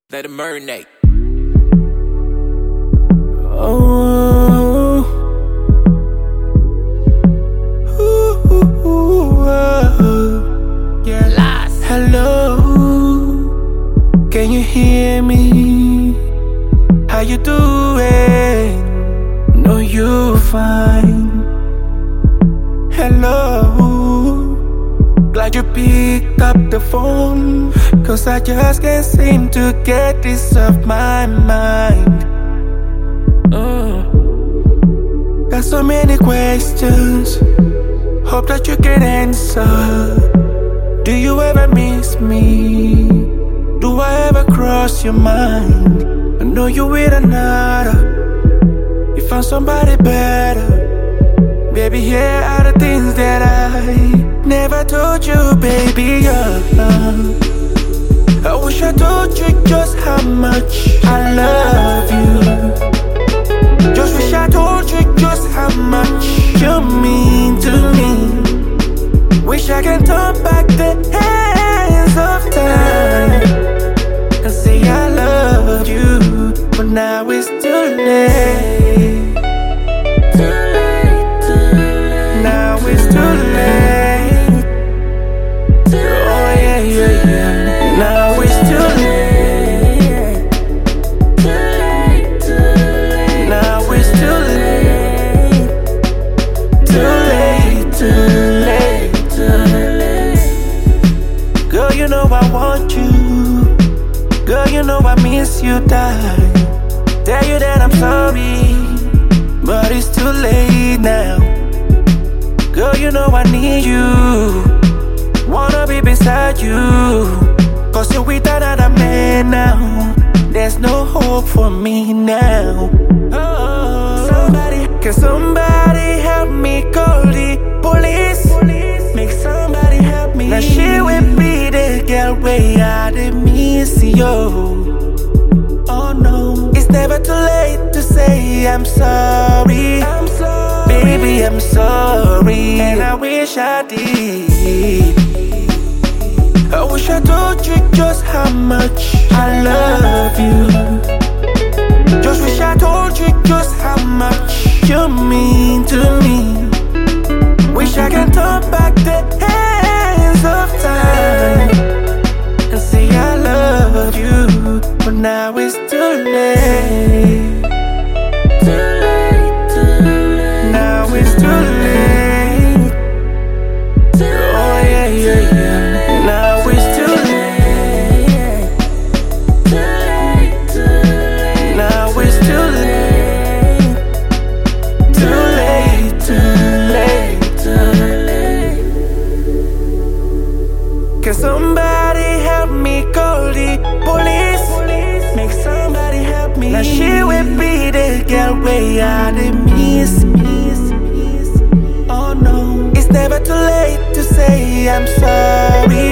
Let it marinate. Oh, yeah. Lies. Hello, can you hear me? How you doing? No, you fine. Hello, glad you picked up the phone, 'cause I just can't seem to get this off my mind. Got so many questions, hope that you can answer. Do you ever miss me? Do I ever cross your mind? I know you with another, you found somebody better. Baby, here are the things that I never told you, baby. I wish I told you just how much I love you. Just wish I told you just how much you mean to me. Wish I can turn back the hands of time and say I love you, but now it's too late. Now it's too late. Oh yeah, yeah, yeah. Now it's too late. Now it's too late. Too late, too late, too late. Girl, you know I want you. Girl, you know I miss you, die. Tell you that I'm sorry, but it's too late now. Girl, you know I need you, wanna be beside you, 'cause you're with another man now. There's no hope for me now. Can somebody help me call the police? Make somebody help me. Now she will be the girl way I did miss you. Oh no, it's never too late to say I'm sorry. I'm sorry, baby, I'm sorry, and I wish I did. I wish I told you just how much I love you. Just wish I told you just how much you mean to me. Wish I can turn back the hands of time and say I love you, but now it's too late. Too late, too late. Now it's too late. Oh yeah, yeah, yeah. Now it's too late. Too late, too late. Now it's too late. Too late, too late, too late. Can somebody help me call the police? Make somebody help me. Now she will be the girl way I did miss. Oh no, it's never too late to say I'm sorry.